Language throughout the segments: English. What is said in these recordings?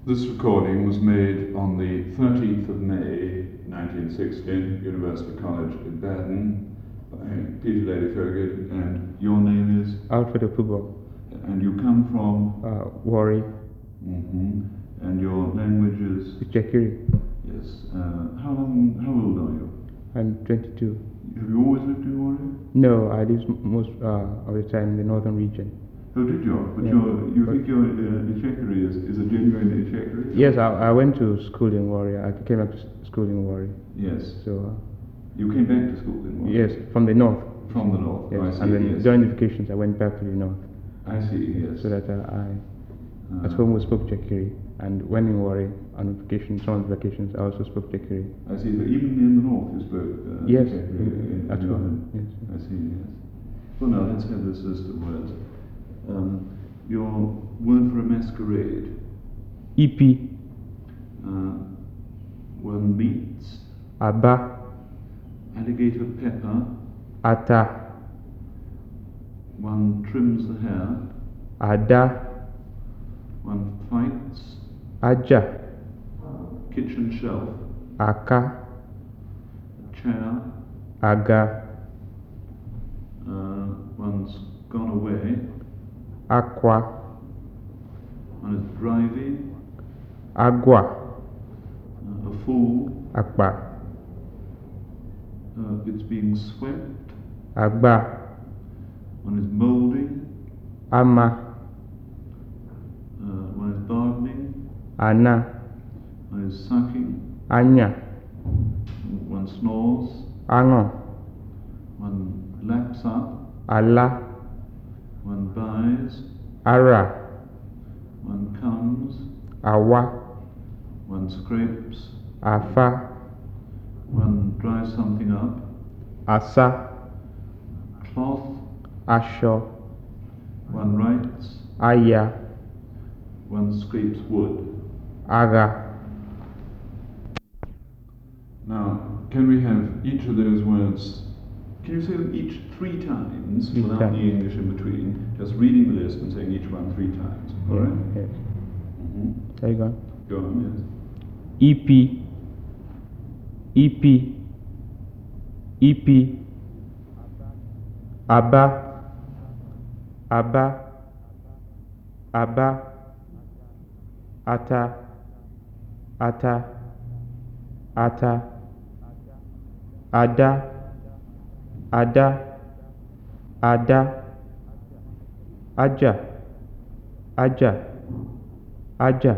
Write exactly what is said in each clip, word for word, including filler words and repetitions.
This recording was made on the thirteenth of May nineteen sixty, University College in Baden, by Peter Lady Fergus, and your name is? Alfred Opubo. And you come from? Uh, Warri. Mm-hmm. And your language is? Itsekiri. Yes. Uh, how long, how old are you? I'm twenty-two. Have you always lived in Warri? No, I live most uh, of the time in the northern region. Oh, did you? But yeah. you're, you think your uh, Itsekiri is, is a genuine Itsekiri? Yes, I, I went to school in Warri. I came back to school in Warri. Yes. So. Uh, you came back to school in Warri? Yes, from the north. From the north. Yes. I see. And then yes. during the vacations, I went back to the north. I see. Yes. So that uh, I, uh, at home, we spoke Itsekiri, and when in Warri on vacation, some of the vacations, I also spoke Itsekiri. I see. But even in the north, you spoke. Uh, yes. Itsekiri in, in, at in home. Yes. I see. Yes. Well, now let's have this list of words. Um, Your word for a masquerade. Ipi. Uh, one meets. Aba. Alligator pepper. Ata. One trims the hair. Ada. One fights. Aja. Kitchen shelf. Aka. Chair. Aga. Uh, one's gone away. Aqua. One is driving. Agua. Uh, a fool. Akpa. Uh, it's being swept. Agba. One is moulding. Ama. Uh, one is gardening. Ana. One is sucking. Anya. One snores. Ango. One laps up. Ala. One buys. Ara. One comes. Awa. One scrapes. Afa. One dries something up. Asa. Cloth. Asho. One writes. Aya. One scrapes wood. Aga. Now, can we have each of those words? Can you say them each three times three without times. the English in between? Just reading the list and saying each one three times. All yeah, right? Yes. Mm-hmm. There you go. Go on, yes. Ipi. Ipi. Ipi. Aba. Aba. Aba. Ata. Ata. Ata. Ada. Ada. Ada. Aja. Aja. Aja.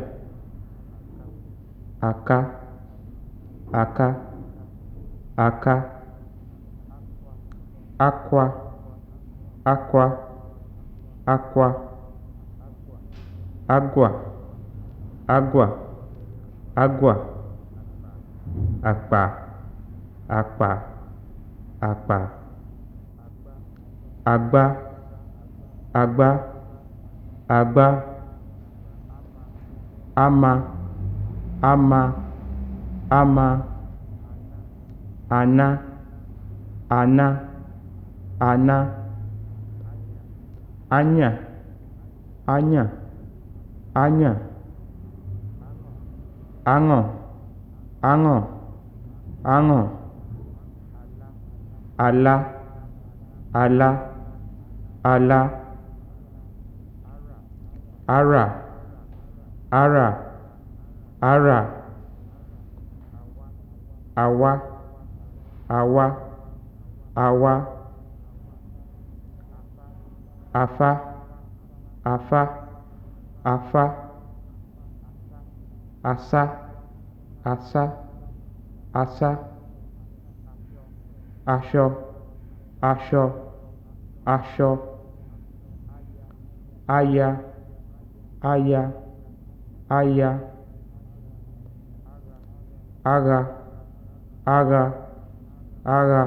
Aka. Aka. Aka. Aqua. Aqua. Aqua. Agua. Agua. Agua. Akpa. Akpa. Akpa. Agba. Agba. Agba. Ama. Ama. Ama. Ana. Ana. Ana. Anya. Anya. Anya. Ango. Ango. Ango. Ala. Ala. Ala. Ara. Ara. Ara. Awa. Awa. Awa. Afa. Afa. Afa. Asa. Asa. Asa. Asho. Asho. Asho. Aya. Aya. Aya. Aga. Aga. Aga.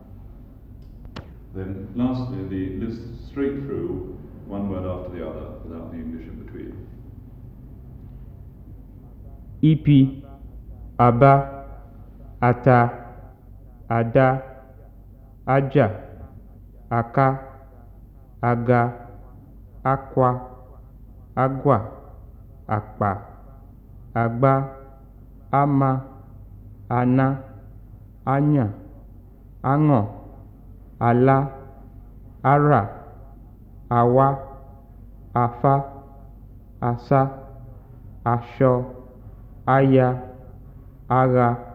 Then lastly, the list straight through, one word after the other, without the English in between. Ipi. Aba. Ata. Ada. Aja. Aka. Aga. Aqua. Agua. Akpa. àgbà, àmà, àná, àyàn, àngàn, àlá, àrà, àwa, àfa, àsá, aṣọ, aya, ara,